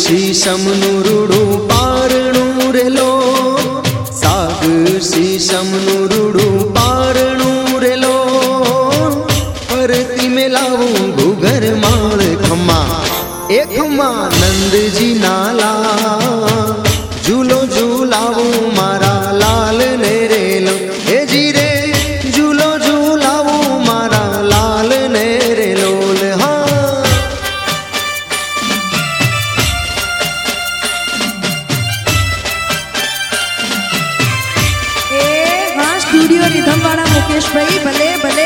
शीशमनु रूडू पारणू रेलो साग शीशमनु रूडू पारणू रेलो परती में लावूं घूगर माल खम्मा ए खम्मा नंदजी नाला झूलो झूलावूं मारा लाल ने रेलो ए जी रे झूलो झूलावूं मारा लाल ने रेलो स्टूडियो रिधम वाला मुकेश भाई भले भले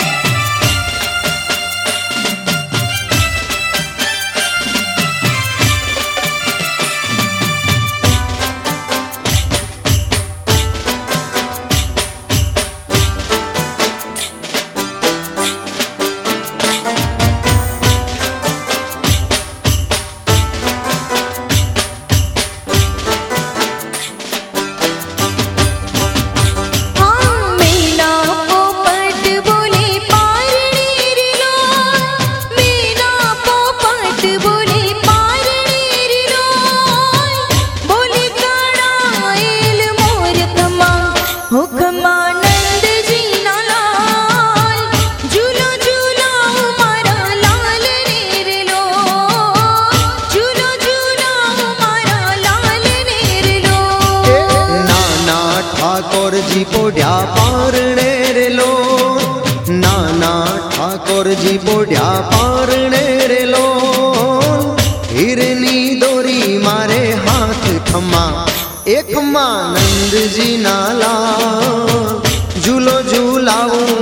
ठाकोर जी पोढ़िया पारणे रेलो नाना ठाकोर जी पोढ़िया पारणे रेलो हिरनी दोरी मारे हाथ खम्मा एक मां नंद जी नाला झूलो झूलाऊं